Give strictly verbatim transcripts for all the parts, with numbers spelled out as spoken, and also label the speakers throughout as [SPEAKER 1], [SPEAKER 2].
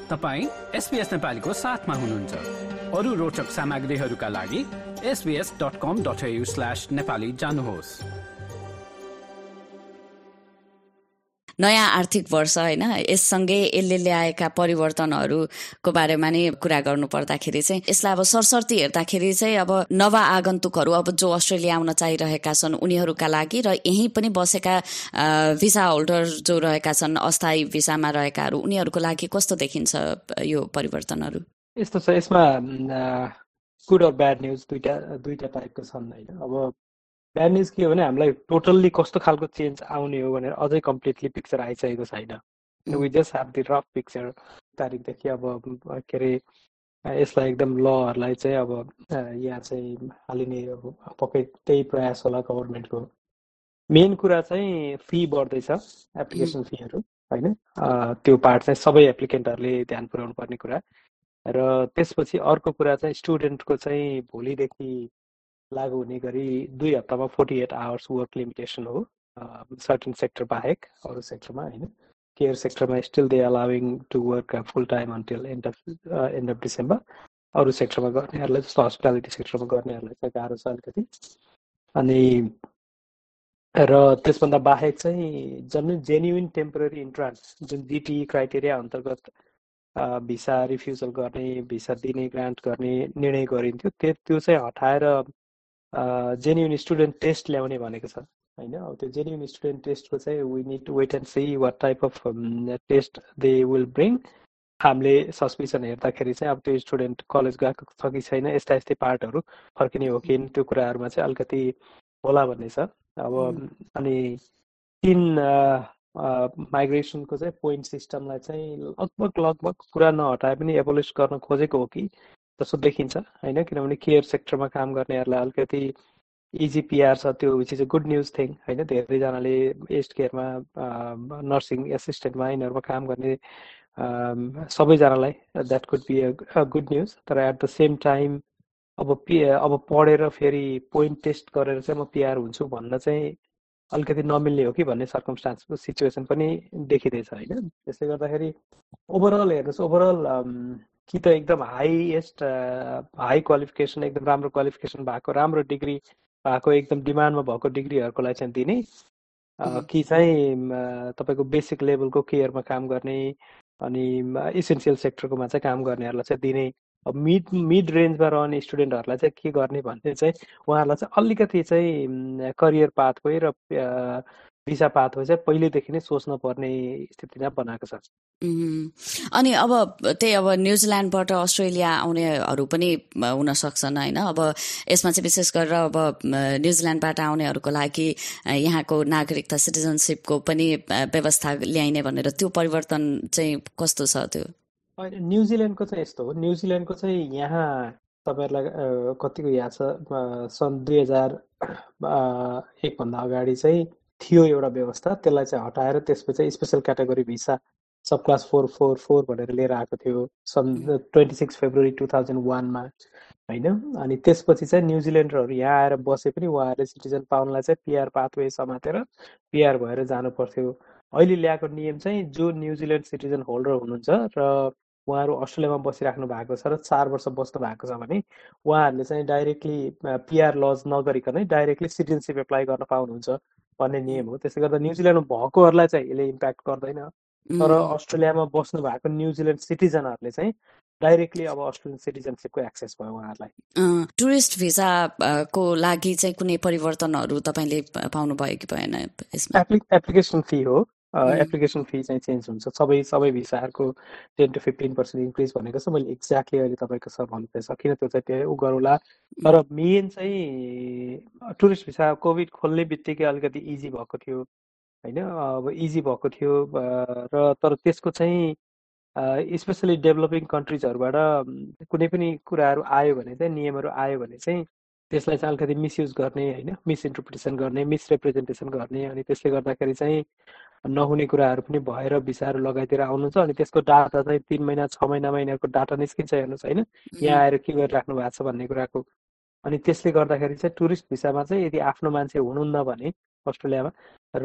[SPEAKER 1] तपाईँ एसबीएस नेपालीको साथमा हुनुहुन्छ। अरू रोचक सामग्रीहरूका लागि SBS dot com dot au slash Nepali जानुहोस्।
[SPEAKER 2] नयाँ आर्थिक वर्ष होइन, यससँगै यसले ल्याएका परिवर्तनहरूको बारेमा नै कुरा गर्नु पर्दाखेरि चाहिँ यसलाई अब सरसर्ती हेर्दाखेरि चाहिँ अब नव आगन्तुकहरू अब जो अस्ट्रेलिया आउन चाहिरहेका छन् उनीहरूका लागि र यहीँ पनि बसेका भिसा होल्डर जो रहेका छन् अस्थायी भिसामा रहेकाहरू उनीहरूको लागि कस्तो देखिन्छ यो परिवर्तनहरू?
[SPEAKER 3] यस्तो छ, यसमा गुड र ब्याड न्युज दुईटा दुईटा टाइपको छन् होइन। अब ब्याड न्युज के हो भने हामीलाई टोटल्ली कस्तो खालको चेन्ज आउने हो भनेर अझै कम्प्लिटली पिक्चर आइसकेको छैन। We just have the rough picture. तारिकदेखि अब के अरे यसलाई एकदम लहरूलाई चाहिँ अब यहाँ चाहिँ हालिने अब पक्कै त्यही प्रयास होला गभर्मेन्टको। मेन कुरा चाहिँ फी बढ्दैछ, एप्लिकेसन फीहरू होइन, त्यो पार्ट चाहिँ सबै एप्लिकेन्टहरूले ध्यान पुर्याउनु पर्ने कुरा। र त्यसपछि अर्को कुरा चाहिँ स्टुडेन्टको चाहिँ भोलिदेखि लागू हुने गरी दुई हप्तामा forty eight hours work limitation हो सर्टेन सेक्टर बाहेक, अरू सेक्टरमा होइन। केयर सेक्टरमा still they allowing to work full time until end of end of December. अरू सेक्टरमा गर्नेहरूलाई जस्तो हस्पिटालिटी सेक्टरमा गर्नेहरूलाई चाहिँ गाह्रो छ अलिकति। अनि र त्यसभन्दा बाहेक चाहिँ जन जेन्युन टेम्पोररी इन्ट्रान्स जुन जिटिई क्राइटेरिया अन्तर्गत भिसा रिफ्युजल गर्ने, भिसा दिने, ग्रान्ट गर्ने निर्णय गरिन्थ्यो, त्यो त्यो चाहिँ हटाएर जेन्युन स्टुडेन्ट टेस्ट ल्याउने भनेको छ होइन। अब त्यो जेन्युन स्टुडेन्ट टेस्टको चाहिँ we need to wait and see what type of test they will bring. हामीले सस्पिसन हेर्दाखेरि चाहिँ अब त्यो स्टुडेन्ट कलेज गएको छ कि छैन, यस्ता यस्तै पार्टहरू फर्किने हो कि त्यो कुराहरूमा चाहिँ अलिकति होला भन्ने छ। अब अनि तिन माइग्रेसनको चाहिँ पोइन्ट सिस्टमलाई चाहिँ लगभग लगभग कुरा नहटाए पनि एबोलिस गर्न खोजेको हो कि जस्तो देखिन्छ होइन। किनभने केयर सेक्टरमा काम गर्नेहरूलाई अलिकति इजी पिआर छ, त्यो which is a good news thing होइन। धेरैजनाले एज केयरमा, नर्सिङ एसिस्टेन्टमा यिनीहरूमा काम गर्ने सबैजनालाई that could be a good news. तर एट द सेम टाइम अब पि अब पढेर फेरि पोइन्ट टेस्ट गरेर चाहिँ म पिआर हुन्छु भन्न चाहिँ अलिकति नमिल्ने हो कि भन्ने सर्कमस्टान्सको सिचुएसन पनि देखिँदैछ होइन। त्यसले गर्दाखेरि ओभरअल हेर्नुहोस्, ओभरअल कि त एकदम हाइएस्ट हाई क्वालिफिकेसन, एकदम राम्रो क्वालिफिकेसन भएको, राम्रो डिग्री भएको, एकदम डिमान्डमा भएको डिग्रीहरूकोलाई चाहिँ दिने, कि चाहिँ तपाईँको बेसिक लेभलको केयरमा काम गर्ने अनि इसेन्सियल सेक्टरकोमा चाहिँ काम गर्नेहरूलाई चाहिँ दिने। अब मिड मिड रेन्जमा रहने स्टुडेन्टहरूलाई चाहिँ के गर्ने भन्ने चाहिँ उहाँहरूलाई चाहिँ अलिकति चाहिँ करियर पाथवे र भिसा पाथवे चाहिँ पहिलेदेखि नै सोच्न पर्ने स्थितिमा बनाएको छ।
[SPEAKER 2] अनि अब त्यही अब न्युजिल्यान्डबाट अस्ट्रेलिया आउनेहरू पनि हुन सक्छन् होइन। अब यसमा चाहिँ विशेष गरेर अब न्युजिल्यान्डबाट आउनेहरूको लागि यहाँको नागरिकता सिटिजनसिपको पनि व्यवस्था ल्याइने भनेर त्यो परिवर्तन चाहिँ कस्तो छ? त्यो
[SPEAKER 3] न्युजिल्यान्डको चाहिँ यस्तो हो, न्युजिल्यान्डको चाहिँ यहाँ तपाईँहरूलाई कतिको याद छ, सन् दुई हजार एकभन्दा अगाडि चाहिँ थियो एउटा व्यवस्था, त्यसलाई चाहिँ हटाएर त्यसपछि special category visa subclass four four four भनेर लिएर आएको थियो सन् twenty six February two thousand वानमा होइन। अनि त्यसपछि चाहिँ न्युजिल्यान्डरहरू यहाँ आएर बसे पनि उहाँहरूले सिटिजन पाउनलाई चाहिँ पिआर पाथवे समातेर पिआर भएर जानु पर्थ्यो। अहिले ल्याएको नियम चाहिँ जो न्युजिल्यान्ड सिटिजन होल्डर हुनुहुन्छ र उहाँहरू अस्ट्रेलियामा बसिराख्नु भएको छ र चार वर्ष बस्नु भएको छ भने उहाँहरूले चाहिँ डाइरेक्टली पिआर लज नगरिकनै डाइरेक्टली सिटिजनसिप एप्लाई गर्न पाउनुहुन्छ भन्ने नियम हो। त्यसले गर्दा न्युजिल्यान्डमा भएकोहरूलाई चाहिँ यसले इम्प्याक्ट गर्दैन, तर अस्ट्रेलियामा बस्नु भएको न्युजिल्यान्ड सिटिजनहरूले चाहिँ डाइरेक्टली अब अस्ट्रेलियन सिटिजनसिपको एक्सेस भयो उहाँहरूलाई।
[SPEAKER 2] टुरिस्ट भिसाको लागि चाहिँ कुनै परिवर्तनहरू तपाईँले पाउनु भयो कि भएन यसमा?
[SPEAKER 3] एप्लिकेसन फी हो, एप्लिकेसन फी चाहिँ चेन्ज हुन्छ सबै सबै भिसाहरूको ten to fifteen percent increase भनेको छ। मैले एक्ज्याक्टली अहिले तपाईँको सर भन्नु चाहिँ सकिनँ, त्यो चाहिँ त्यो उ गरौँला। तर मेन चाहिँ टुरिस्ट भिसा कोभिड खोल्ने बित्तिकै अलिकति इजी भएको थियो होइन, अब इजी भएको थियो र तर त्यसको चाहिँ स्पेसली डेभलपिङ कन्ट्रिजहरूबाट कुनै पनि कुराहरू आयो भने चाहिँ, नियमहरू आयो भने चाहिँ त्यसलाई चाहिँ अलिकति मिसयुज गर्ने होइन, मिसइन्टरप्रिटेसन गर्ने, मिसरिप्रेजेन्टेसन गर्ने, अनि त्यसले गर्दाखेरि चाहिँ नहुने कुराहरू पनि भएर भिसाहरू लगाइदिएर आउनुहुन्छ। अनि त्यसको डाटा चाहिँ तिन महिना छ महिनामा यिनीहरूको डाटा निस्किन्छ हेर्नुहोस् होइन, यहाँ आएर के गरिराख्नु भएको छ भन्ने कुराको। अनि त्यसले गर्दाखेरि चाहिँ टुरिस्ट भिसामा चाहिँ यदि आफ्नो मान्छे हुनुहुन्न भने अस्ट्रेलियामा र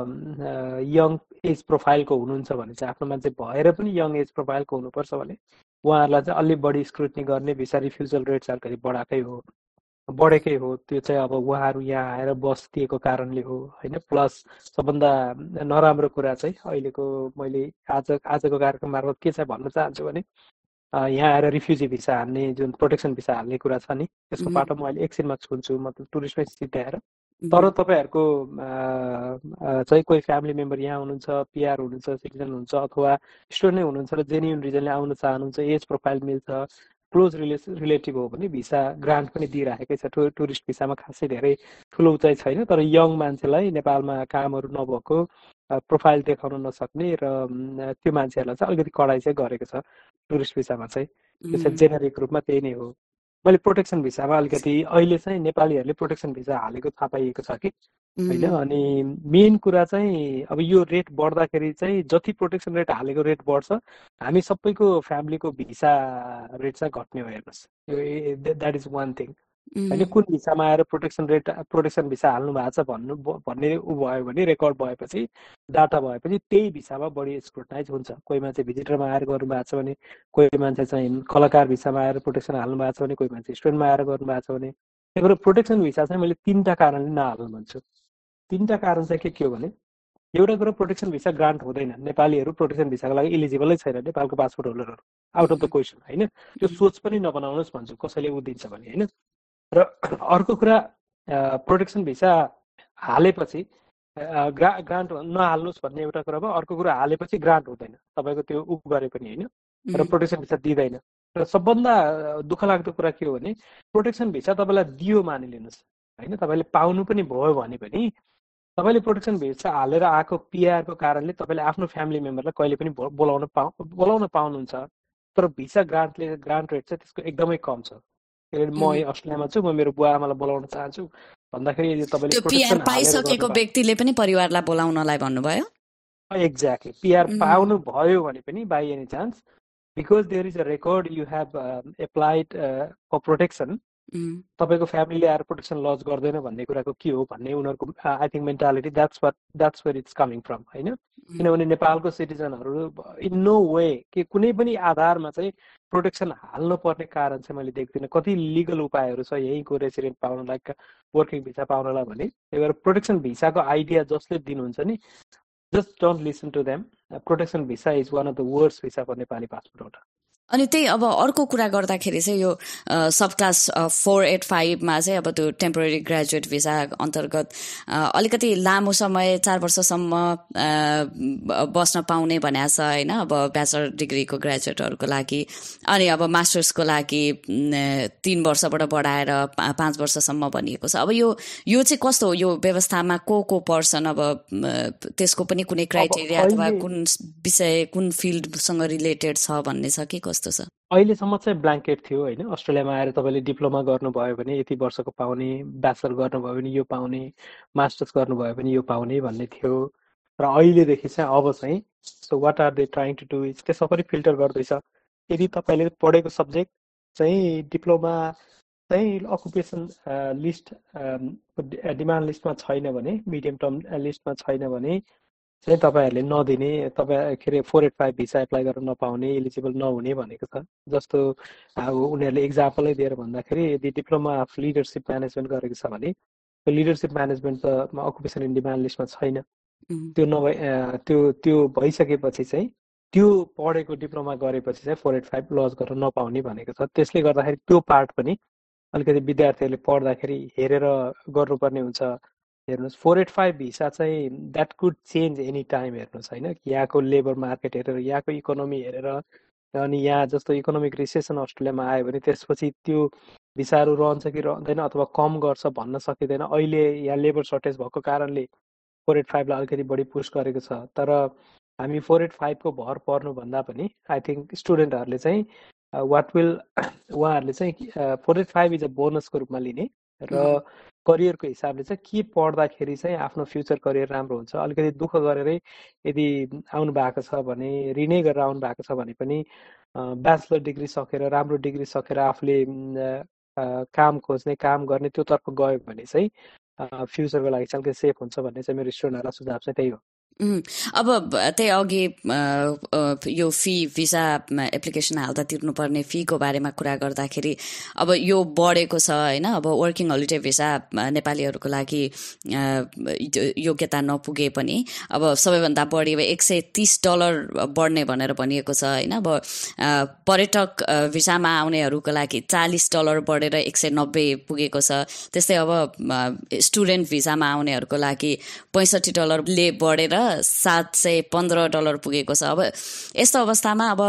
[SPEAKER 3] यङ एज प्रोफाइलको हुनुहुन्छ भने चाहिँ आफ्नो मान्छे भएर पनि यङ एज प्रोफाइलको हुनुपर्छ भने उहाँहरूलाई चाहिँ अलि बढी स्क्रुटनी गर्ने भिसा रिफ्युजल रेट्स अलिकति बढाएकै हो बढेकै हो त्यो चाहिँ अब उहाँहरू यहाँ आएर बसिदिएको कारणले हो होइन प्लस सबभन्दा नराम्रो कुरा चाहिँ अहिलेको मैले आज आजको कार्यक्रम मार्फत के चाहिँ भन्न चाहन्छु भने यहाँ आएर रिफ्युजी भिसा हाल्ने जुन प्रोटेक्सन भिसा हाल्ने कुरा छ नि त्यसको बाटो म अहिले एकछिनमा छुन्छु मतलब टुरिस्टमै सिद्ध्याएर तर तपाईँहरूको चाहिँ कोही फ्यामिली मेम्बर यहाँ हुनुहुन्छ पिआर हुनुहुन्छ सिटिजन हुनुहुन्छ अथवा स्टुडेन्ट नै हुनुहुन्छ र जेन्युन रिजनले आउन चाहनुहुन्छ एज प्रोफाइल मिल्छ क्लोज रिले रिलेटिभ हो भने भिसा ग्रान्ट पनि दिइराखेकै छ टु टुरिस्ट भिसामा खासै धेरै ठुलो उचाइ छैन तर यङ मान्छेलाई नेपालमा कामहरू नभएको प्रोफाइल देखाउन नसक्ने र त्यो मान्छेहरूलाई चाहिँ अलिकति कडाइ चाहिँ गरेको छ टुरिस्ट भिसामा चाहिँ त्यो चाहिँ जेनेरिक रूपमा त्यही नै हो मैले प्रोटेक्सन भिसामा अलिकति अहिले चाहिँ नेपालीहरूले प्रोटेक्सन भिसा हालेको थाहा पाइएको छ कि होइन अनि मेन कुरा चाहिँ अब यो रेट बढ्दाखेरि चाहिँ जति प्रोटेक्सन रेट हालेको रेट बढ्छ हामी सबैको फ्यामिलीको भिसा रेट चाहिँ घट्ने हो हेर्नुहोस् द्याट इज वान थिङ होइन कुन भिसामा आएर प्रोटेक्सन रेट प्रोटेक्सन भिसा हाल्नु भएको छ भन्नु भन्ने ऊ भयो भने रेकर्ड भएपछि डाटा भएपछि त्यही भिसामा बढी स्क्रुटनाइज हुन्छ कोही मान्छे भिजिटरमा आएर गर्नु भएको छ भने कोही मान्छे चाहिँ कलाकार भिसामा आएर प्रोटेक्सन हाल्नु भएको छ भने कोही मान्छे स्टुडेन्टमा आएर गर्नु भएको छ भने त्यही भएर प्रोटेक्सन भिसा चाहिँ मैले तिनवटा कारणले नहाल्नु भन्छु तिनवटा कारण चाहिँ के के हो भने एउटा कुरो प्रोटेक्सन भिसा ग्रान्ट हुँदैन नेपालीहरू प्रोटेक्सन भिसाको लागि इलिजिबलै छैन नेपालको पासपोर्ट होल्डरहरू आउट अफ द क्वेसन होइन त्यो सोच पनि नबनाउनुहोस् भन्छु कसैले ऊ दिन्छ भने होइन र अर्को कुरा प्रोटेक्सन भिसा हालेपछि ग्रा ग्रान्ट नहाल्नुहोस् भन्ने एउटा कुरा भयो अर्को कुरा हालेपछि ग्रान्ट हुँदैन तपाईँको त्यो उ गरे पनि होइन र प्रोटेक्सन भिसा दिँदैन र सबभन्दा दुःख लाग्दो कुरा के हो भने प्रोटेक्सन भिसा तपाईँलाई दियो मानिलिनुहोस् होइन तपाईँले पाउनु पनि भयो भने पनि तपाईँले प्रोटेक्सन भिसा हालेर आएको पिआरको कारणले तपाईँले आफ्नो फ्यामिली मेम्बरलाई कहिले पनि बोलाउन पाउ बोलाउन पाउनुहुन्छ तर भिसा ग्रान्टले ग्रान्ट रेट चाहिँ त्यसको एकदमै कम छ म अस्ट्रेलियामा छु म मेरो बुवा आमालाई बोलाउन चाहन्छु भन्दाखेरि यदि तपाईँले
[SPEAKER 2] पिआर पाइसकेको व्यक्तिले पनि परिवारलाई बोलाउनलाई भन्नुभयो
[SPEAKER 3] एक्ज्याक्टली पिआर पाउनु भयो भने पनि by any chance because there is a record you have applied for protection तपाईँको फ्यामिलीले आएर प्रोटेक्सन लज गर्दैन भन्ने कुराको के हो भन्ने उनीहरूको I think mentality that's what that's where it's coming from होइन किनभने नेपालको सिटिजनहरू इन नो वे कि कुनै पनि आधारमा चाहिँ प्रोटेक्सन हाल्नु पर्ने कारण चाहिँ मैले देख्दिनँ कति लिगल उपायहरू छ यहीँको रेसिडेन्ट पाउनलाई वर्किङ भिसा पाउनलाई भने त्यही भएर प्रोटेक्सन भिसाको आइडिया जसले दिनुहुन्छ नि just don't listen to them protection visa is one of the worst visa for Nepali passport हो
[SPEAKER 2] अनि त्यही अब अर्को कुरा गर्दाखेरि चाहिँ यो सब क्लास फोर एट फाइभमा चाहिँ अब त्यो टेम्पोरेरी ग्रेजुएट भिसा अन्तर्गत अलिकति लामो समय चार वर्षसम्म बस्न पाउने भनेको छ होइन अब ब्याचलर डिग्रीको ग्रेजुएटहरूको लागि अनि अब मास्टर्सको लागि तीन वर्षबाट बढाएर पाँच वर्षसम्म भनिएको छ अब यो यो चाहिँ कस्तो हो यो व्यवस्थामा को को पर्सन अब त्यसको पनि कुनै क्राइटेरिया अथवा कुन विषय कुन फिल्डसँग रिलेटेड छ भन्ने छ कि कस्तो छ
[SPEAKER 3] अहिलेसम्म चाहिँ ब्ल्याङ्केट थियो होइन अस्ट्रेलियामा आएर तपाईँले डिप्लोमा गर्नुभयो भने यति वर्षको पाउने ब्याचलर गर्नुभयो भने यो पाउने मास्टर्स गर्नुभयो भने यो पाउने भन्ने थियो र अहिलेदेखि चाहिँ अब चाहिँ so what are they trying to do is त्यसमा पनि फिल्टर गर्दैछ यदि तपाईँले पढेको सब्जेक्ट चाहिँ डिप्लोमा चाहिँ अकुपेसन लिस्ट डिमान्ड लिस्टमा छैन भने मिडियम टर्म लिस्टमा छैन भने चाहिँ तपाईँहरूले नदिने तपाईँ के अरे four eight five visa apply गरेर नपाउने एलिजिबल नहुने भनेको छ जस्तो अब उनीहरूले इक्जाम्पलै दिएर भन्दाखेरि यदि डिप्लोमा अफ लिडरसिप म्यानेजमेन्ट गरेको छ भने त्यो लिडरसिप म्यानेजमेन्ट त अकुपेसन इन डिमान्ड लिस्टमा छैन त्यो नभए त्यो त्यो भइसकेपछि चाहिँ त्यो पढेको डिप्लोमा गरेपछि चाहिँ फोर एट फाइभ लज गरेर नपाउने भनेको छ त्यसले गर्दाखेरि त्यो पार्ट पनि अलिकति विद्यार्थीहरूले पढ्दाखेरि हेरेर गर्नुपर्ने हुन्छ हेर्नुहोस् फोर एट फाइभ भिसा चाहिँ that could change any time हेर्नुहोस् होइन यहाँको लेबर मार्केट हेरेर यहाँको इकोनोमी हेरेर अनि यहाँ जस्तो इकोनोमिक रिसेसन अस्ट्रेलियामा आयो भने त्यसपछि त्यो भिसाहरू रहन्छ कि रहँदैन अथवा कम गर्छ भन्न सकिँदैन अहिले यहाँ लेबर सर्टेज भएको कारणले फोर एट फाइभलाई अलिकति बढी पुस गरेको छ तर हामी फोर एट फाइभको भर पर्नुभन्दा पनि आई थिङ्क स्टुडेन्टहरूले चाहिँ वाट विल उहाँहरूले चाहिँ four eight five is a बोनसको रूपमा लिने र करियरको हिसाबले चाहिँ के पढ्दाखेरि चाहिँ आफ्नो फ्युचर करियर राम्रो हुन्छ अलिकति दुःख गरेरै यदि आउनु भएको छ भने रिनै गरेर आउनु भएको छ भने पनि ब्याचलर डिग्री सकेर राम्रो डिग्री सकेर आफूले काम खोज्ने काम गर्ने त्योतर्फ गयो भने चाहिँ फ्युचरको लागि चाहिँ अलिकति सेफ हुन्छ भन्ने चाहिँ मेरो स्टुडेन्टहरूलाई सुझाव चाहिँ त्यही हो।
[SPEAKER 2] अब त्यही अघि यो फी भिसा एप्लिकेसन हाल्दा तिर्नुपर्ने फीको बारेमा कुरा गर्दाखेरि अब यो बढेको छ होइन। अब वर्किङ हलिडे भिसा नेपालीहरूको लागि योग्यता नपुगे पनि अब सबैभन्दा बढी अब एक सय तिस डलर बढ्ने भनेर भनिएको छ होइन। अब पर्यटक भिसामा आउनेहरूको लागि चालिस डलर बढेर एक सय नब्बे पुगेको छ। त्यस्तै अब स्टुडेन्ट भिसामा आउनेहरूको लागि पैँसठी डलरले बढेर सात सय पन्ध्र डलर पुगेको छ। अब यस्तो अवस्थामा अब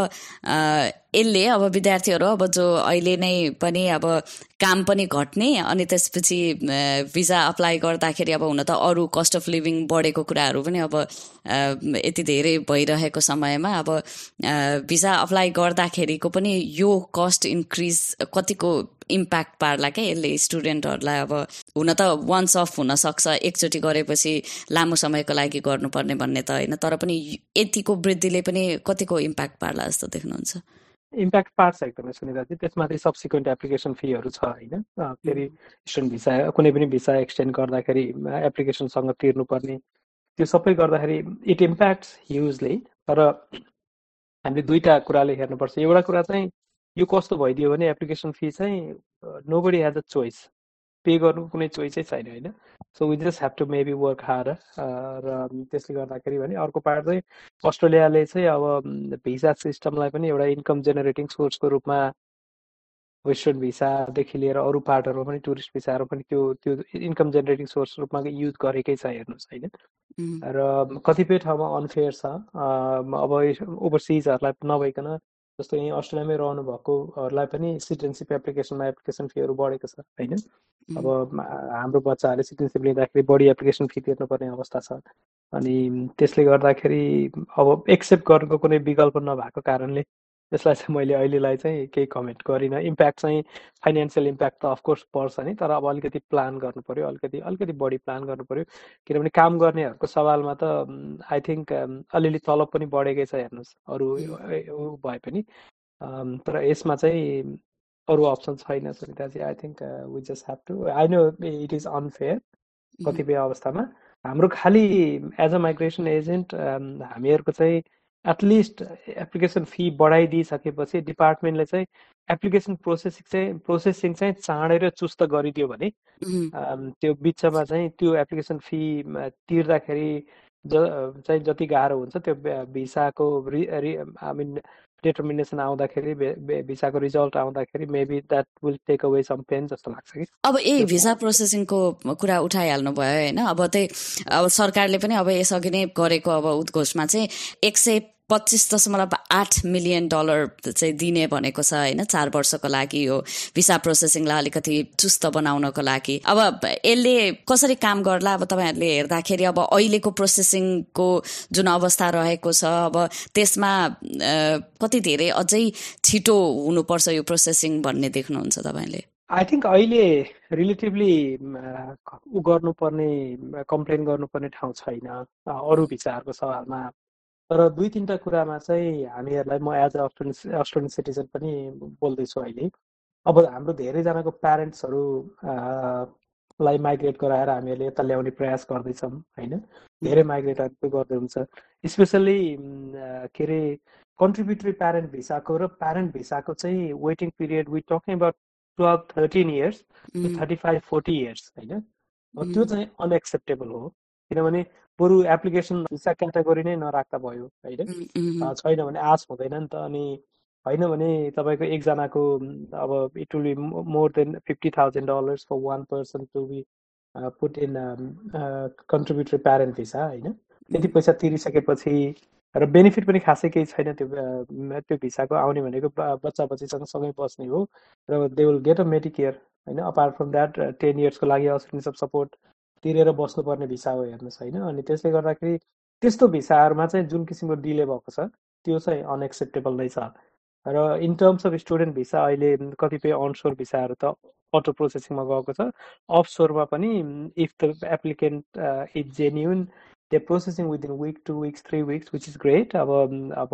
[SPEAKER 2] यसले अब विद्यार्थीहरू अब जो अहिले नै पनि अब काम पनि घट्ने अनि त्यसपछि भिसा अप्लाई गर्दाखेरि अब हुन त अरू कस्ट अफ लिभिङ बढेको कुराहरू पनि अब यति धेरै भइरहेको समयमा अब भिसा अप्लाई गर्दाखेरिको पनि यो कस्ट इन्क्रिज कतिको इम्प्याक्ट पार्ला क्या यसले स्टुडेन्टहरूलाई। अब हुन त वान्स अफ हुनसक्छ, एकचोटि गरेपछि लामो समयको लागि गर्नुपर्ने भन्ने त होइन, तर पनि यतिको वृद्धिले पनि कतिको इम्प्याक्ट पार्ला जस्तो देख्नुहुन्छ?
[SPEAKER 3] इम्प्याक्ट पार्छ एकदमै सुनिदाजी। त्यसमाथि सब्सिक्वेन्ट एप्लिकेसन फीहरू छ होइन। फेरि स्टुडेन्ट भिसा कुनै पनि भिसा एक्सटेन्ड गर्दाखेरि एप्लिकेसनसँग तिर्नुपर्ने त्यो सबै गर्दाखेरि इट इम्प्याक्ट्स ह्युजली। तर हामीले दुईवटा कुराले हेर्नुपर्छ। एउटा कुरा चाहिँ यो कस्तो भइदियो भने एप्लिकेसन फी चाहिँ nobody has a choice, pay गर्नु कुनै चोइसै छैन होइन। So we just have to maybe work harder. र त्यसले गर्दाखेरि भने अर्को पार्ट चाहिँ अस्ट्रेलियाले चाहिँ अब भिसा सिस्टमलाई पनि एउटा इन्कम जेनेरेटिङ सोर्सको रूपमा वेस्टर्न भिसादेखि लिएर अरू पार्टहरूमा पनि टुरिस्ट भिसाहरू पनि त्यो त्यो इन्कम जेनेरेटिङ सोर्स रूपमा युज गरेकै छ हेर्नुहोस् होइन। र कतिपय ठाउँमा अनफेयर छ। अब ओभरसिजहरूलाई नभइकन जस्तो यहीँ अस्ट्रेलियामै रहनु भएकोहरूलाई पनि सिटिजनसिप एप्लिकेसनमा एप्लिकेसन फीहरू बढेको छ होइन। अब हाम्रो बच्चाहरूले सिटिजनसिप लिँदाखेरि बढी एप्लिकेसन फी तिर्नुपर्ने अवस्था छ। अनि त्यसले गर्दाखेरि अब एक्सेप्ट गर्नुको कुनै विकल्प नभएको कारणले त्यसलाई चाहिँ मैले अहिलेलाई चाहिँ केही कमेन्ट गरिनँ। इम्प्याक्ट चाहिँ फाइनेन्सियल इम्प्याक्ट त अफकोर्स पर्छ नि, तर अब अलिकति प्लान गर्नु पऱ्यो, अलिकति अलिकति बढी प्लान गर्नु पऱ्यो। किनभने काम गर्नेहरूको सवालमा त आई थिङ्क अलिअलि तलब पनि बढेकै छ हेर्नुहोस् अरू भए पनि। तर यसमा चाहिँ अरू अप्सन छैन सुनिताजी। I think we just have to, I know it is unfair कतिपय अवस्थामा। हाम्रो खालि एज अ माइग्रेसन एजेन्ट हामीहरूको चाहिँ एटलिस्ट एप्लिकेसन फी बढाइदिइसकेपछि डिपार्टमेन्टले चाहिँ एप्लिकेसन प्रोसेसिङ चाहिँ प्रोसेसिङ चाहिँ चाँडै र चुस्त गरिदियो भने त्यो बिचमा चाहिँ त्यो एप्लिकेसन फी तिर्दाखेरि ज चाहिँ जति गाह्रो हुन्छ त्यो भिसाको आई मिन डिटर्मिनेसन आउँदाखेरि भिसाको रिजल्ट आउँदाखेरि maybe that will take away some pain जस्तो लाग्छ कि।
[SPEAKER 2] अब यही भिसा प्रोसेसिङको कुरा उठाइहाल्नु भयो होइन। अब त्यही अब सरकारले पनि अब यसअघि नै गरेको अब उद्घोषमा चाहिँ एक सय पच्चिस दशमलव आठ मिलियन डलर चाहिँ दिने भनेको छ होइन चार वर्षको लागि यो भिसा प्रोसेसिङलाई अलिकति चुस्त बनाउनको लागि। अब यसले कसरी काम गर्ला अब तपाईँहरूले हेर्दाखेरि अब अहिलेको प्रोसेसिङको जुन अवस्था रहेको छ अब त्यसमा कति धेरै अझै छिटो हुनुपर्छ यो प्रोसेसिङ भन्ने देख्नुहुन्छ तपाईँले?
[SPEAKER 3] आई थिङ्क अहिले रिलेटिभली ऊ गर्नुपर्ने कम्प्लेन गर्नुपर्ने ठाउँ छैन अरू भिसाहरूको सवालमा। तर दुई तिनवटा कुरामा चाहिँ हामीहरूलाई म as a Australian Australian citizen पनि बोल्दैछु अहिले। अब हाम्रो धेरैजनाको प्यारेन्ट्सहरू लाई माइग्रेट गराएर हामीहरूले यता ल्याउने प्रयास गर्दैछौँ होइन। धेरै माइग्रेटहरू गर्दै हुन्छ, स्पेसल्ली के अरे कन्ट्रिब्युटरी प्यारेन्ट भिसाको र प्यारेन्ट भिसाको चाहिँ waiting period we talking about twelve thirteen years to thirty five forty years होइन। त्यो चाहिँ अनएक्सेप्टेबल हो। किनभने बरु एप्लिकेसन भिसा क्याटेगोरी नै नराख्दा भयो होइन। छैन भने आश हुँदैन नि त। अनि होइन भने तपाईँको एकजनाको अब it will be more than fifty thousand dollars for one person to be put in contributory parent visa होइन। त्यति पैसा तिरिसकेपछि र बेनिफिट पनि खासै केही छैन त्यो त्यो भिसाको। आउने भनेको बच्चा बच्चीसँग सँगै बस्ने हो र they will get a Medicare होइन। अपार्ट फ्रम द्याट टेन इयर्सको लागि सिटिजनसिप सपोर्ट तिरेर बस्नुपर्ने भिसा हो हेर्नुहोस् होइन। अनि त्यसले गर्दाखेरि त्यस्तो भिसाहरूमा चाहिँ जुन किसिमको डिले भएको छ त्यो चाहिँ अनएक्सेप्टेबल नै छ। र in terms of student visa अहिले कतिपय अनसोर भिसाहरू त अटो प्रोसेसिङमा गएको छ। अफसोरमा पनि if the applicant is genuine they processing within week two weeks three weeks which is great. अब अब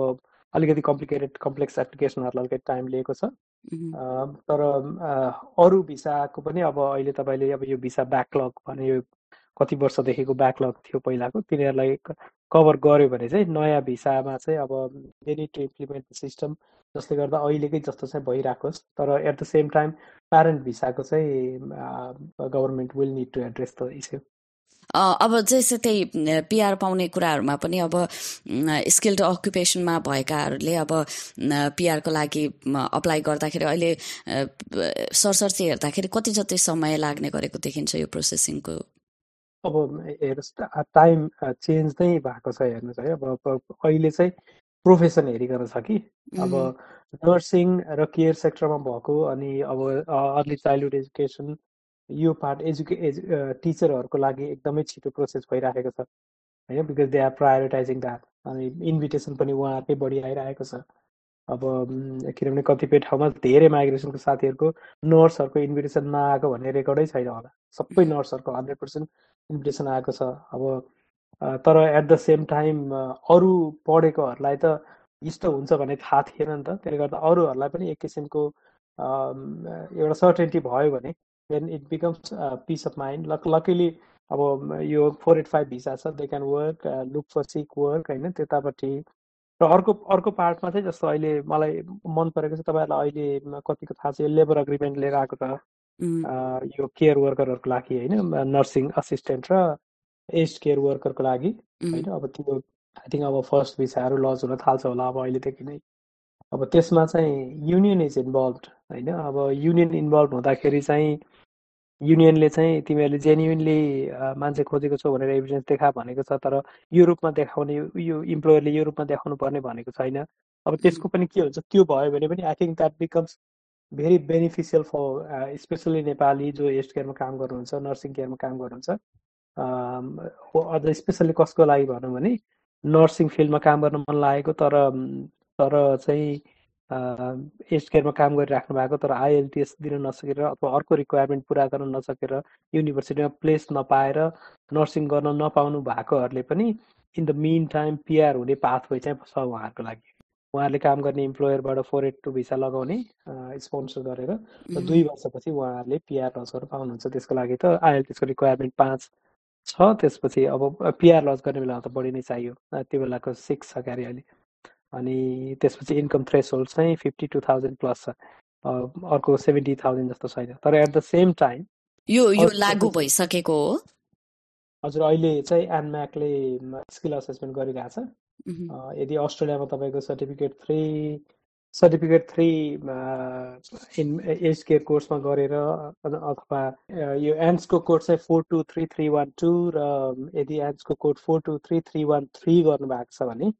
[SPEAKER 3] अलिकति कम्प्लिकेटेड कम्प्लेक्स एप्लिकेसनहरूलाई अलिकति टाइम लिएको छ। तर अरू भिसाको पनि अब अहिले तपाईँले अब यो भिसा ब्याकलग भने यो कति वर्षदेखिको ब्याकलग थियो पहिलाको तिनीहरूलाई कभर गर्यो भने चाहिँ नयाँ भिसामा चाहिँ अब they need to implement the system, जसले गर्दा अहिलेकै जस्तो चाहिँ भइराखोस्। तर at the same time parent भिसाको चाहिँ government will need to address the issue.
[SPEAKER 2] अब जस्तै त्यही पिआर पाउने कुराहरूमा पनि अब स्किल्ड अक्युपेसनमा भएकाहरूले अब पिआरको लागि अप्लाई गर्दाखेरि अहिले सरसर्ती हेर्दाखेरि कति जति समय लाग्ने गरेको देखिन्छ यो प्रोसेसिङको?
[SPEAKER 3] अब हेर्नुहोस् टाइम चेन्ज नै भएको छ हेर्नुहोस् है। अब अहिले चाहिँ प्रोफेसन हेरिकन छ कि अब नर्सिङ र केयर सेक्टरमा भएको अनि अब अर्ली चाइल्डहुड एजुकेसन यो पार्ट एजुके एजु टिचरहरूको लागि एकदमै छिटो प्रोसेस भइराखेको छ होइन, because they are prioritising that. अनि इन्भिटेसन पनि उहाँहरूकै बढी आइरहेको छ। अब किनभने कतिपय ठाउँमा धेरै माइग्रेसनको साथीहरूको नर्सहरूको इन्भिटेसन नआएको भन्ने रेकर्डै छैन होला, सबै नर्सहरूको हन्ड्रेड पर्सेन्ट इन्भिटेसन आएको छ। अब तर एट द सेम टाइम अरू पढेकोहरूलाई त इष्ट हुन्छ भन्ने थाहा थिएन नि त, त्यसले गर्दा अरूहरूलाई पनि एक किसिमको एउटा सर्टेन्टी भयो भने then it becomes peace of mind. Luck luckily अब यो फोर एट फाइभ भिसा छ, they can work look for seek work होइन त्यतापट्टि। र अर्को अर्को पार्टमा चाहिँ जस्तो अहिले मलाई मन परेको छ, तपाईँहरूलाई अहिले कतिको थाहा छ, यो लेबर अग्रिमेन्ट लिएर आएको छ यो केयर वर्करहरूको लागि होइन, नर्सिङ असिस्टेन्ट र एज केयर वर्करको लागि होइन। अब त्यो आई थिङ्क अब फर्स्ट भिसाहरू लन्च हुन थाल्छ होला अब अहिलेदेखि नै। अब त्यसमा चाहिँ युनियन इज इन्भल्भ होइन। अब युनियन इन्भल्भ हुँदाखेरि चाहिँ युनियनले चाहिँ तिमीहरूले जेन्युनली मान्छे खोजेको छौ भनेर एभिडेन्स देखा भनेको छ, तर यो रूपमा देखाउने यो इम्प्लोयरले यो रूपमा देखाउनु पर्ने भनेको छैन। अब त्यसको पनि के हुन्छ, त्यो भयो भने पनि I think that becomes very beneficial for specially Nepali जो एज केयरमा काम गर्नुहुन्छ, नर्सिङ केयरमा काम गर्नुहुन्छ। अझ स्पेसली कसको लागि भनौँ भने नर्सिङ फिल्डमा काम गर्न मन लागेको तर तर चाहिँ एज केयरमा काम गरिराख्नु भएको तर आइएलटिएस दिन नसकेर अथवा अर्को रिक्वायरमेन्ट पुरा गर्न नसकेर युनिभर्सिटीमा प्लेस नपाएर नर्सिङ गर्न नपाउनु भएकोहरूले पनि in the meantime PR हुने पाथवे चाहिँ छ उहाँहरूको लागि। उहाँहरूले काम गर्ने इम्प्लोयरबाट फोर एट टू भिसा लगाउने स्पोन्सर गरेर दुई वर्षपछि उहाँहरूले पिआर लन्च गर्न पाउनुहुन्छ। त्यसको लागि त आइएलटिएसको रिक्वायरमेन्ट पाँच छ, त्यसपछि अब पिआर लन्च गर्ने बेलामा त बढी नै चाहियो, त्यो बेलाको सिक्स छ क्यारे अहिले। अनि त्यसपछि इन्कम थ्रेसहोल्ड चाहिँ फिफ्टी टू थाउजन्ड प्लस छ, अर्को सेभेन्टी थाउजन्ड जस्तो छैन। तर एट द सेम टाइम
[SPEAKER 2] यो यो लागू भइसकेको हो
[SPEAKER 3] हजुर। अहिले चाहिँ एनम्याकले स्किल असेसमेन्ट गरिरहेछ। यदि अस्ट्रेलियामा तपाईँको certificate three certificate three in age care कोर्समा गरेर अथवा यो एन्ड्सको कोड चाहिँ four two three three one two र यदि एन्ड्सको code four two three three one three गर्नुभएको छ भने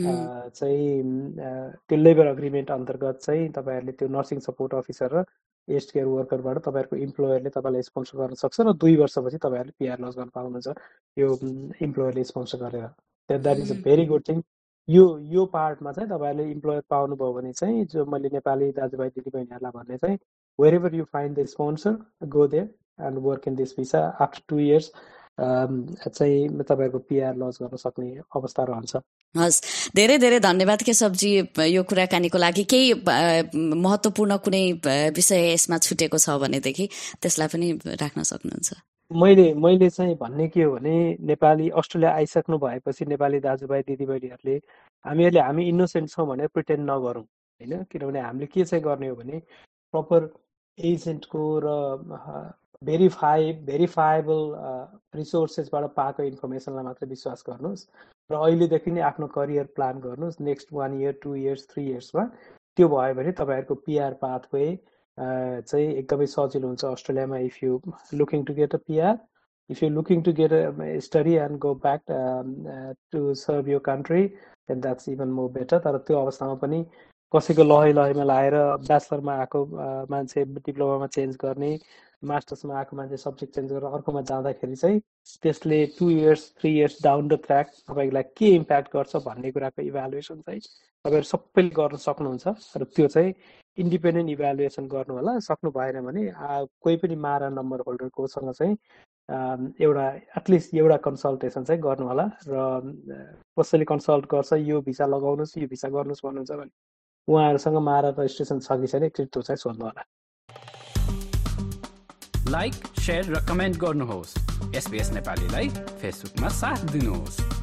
[SPEAKER 3] चाहिँ त्यो लेबर अग्रिमेन्ट अन्तर्गत चाहिँ तपाईँहरूले त्यो नर्सिङ सपोर्ट अफिसर र एज केयर वर्करबाट तपाईँहरूको इम्प्लोयरले तपाईँलाई स्पोन्सर गर्न सक्छ र दुई वर्षपछि तपाईँहरूले पिआर लन्च गर्न पाउनुहुन्छ यो इम्प्लोयरले स्पोन्सर गरेर। That is a very good thing. यो यो पार्टमा चाहिँ तपाईँहरूले इम्प्लोयर पाउनुभयो भने चाहिँ जो मैले नेपाली दाजुभाइ दिदीबहिनीहरूलाई भन्ने चाहिँ wherever you find the sponsor go there and work in this visa after two years चाहिँ तपाईँहरूको पिआर लन्च गर्न सक्ने अवस्था रहन्छ।
[SPEAKER 2] हस्, धेरै धेरै धन्यवाद केशवजी यो कुराकानीको लागि। केही महत्त्वपूर्ण कुनै विषय यसमा छुटेको छ भनेदेखि त्यसलाई पनि राख्न सक्नुहुन्छ।
[SPEAKER 3] मैले मैले चाहिँ भन्ने के हो भने नेपाली अस्ट्रेलिया आइसक्नु भएपछि नेपाली दाजुभाइ दिदीबहिनीहरूले हामीहरूले हामी इनोसेन्ट छौँ भनेर प्रिटेन्ड नगरौँ होइन। किनभने हामीले के चाहिँ गर्ने हो भने प्रपर एजेन्टको र भेरिफाई भेरिफाएबल रिसोर्सेसबाट पाएको इन्फर्मेसनलाई मात्रै विश्वास गर्नुहोस् र अहिलेदेखि नै आफ्नो करियर प्लान गर्नुहोस् next one year two years three इयर्समा। त्यो भयो भने तपाईँहरूको पिआर पाथवे चाहिँ एकदमै सजिलो हुन्छ अस्ट्रेलियामा। If you looking to get a PR, if you looking to get a study and go back to serve यो country then that's even more better. तर त्यो अवस्थामा पनि कसैको लहै लहैमा लाएर ब्याचलरमा आएको मान्छे डिप्लोमामा चेन्ज गर्ने, मास्टर्समा आएको मान्छे सब्जेक्ट चेन्ज गरेर अर्कोमा जाँदाखेरि चाहिँ त्यसले two years three years down the track तपाईँलाई के इम्प्याक्ट गर्छ भन्ने कुराको इभ्यालुएसन चाहिँ तपाईँहरू सबैले गर्न सक्नुहुन्छ। र त्यो चाहिँ इन्डिपेन्डेन्ट इभ्यालुएसन गर्नु होला। सक्नु भएन भने कोही पनि मारा नम्बर होल्डरकोसँग चाहिँ एउटा एटलिस्ट एउटा कन्सल्टेसन चाहिँ गर्नु होला र कसैले कन्सल्ट गर्छ यो भिसा लगाउनुहोस् यो भिसा गर्नुहोस् भन्नुहुन्छ भने उहाँहरूसँग मारा रजिस्ट्रेसन छ कि छैन एकचोटि त्यो चाहिँ सोध्नु होला।
[SPEAKER 1] लाइक, शेयर र कमेन्ट गर्नुहोस्। एसबीएस नेपालीलाई फेसबुकमा साथ दिनुहोस्।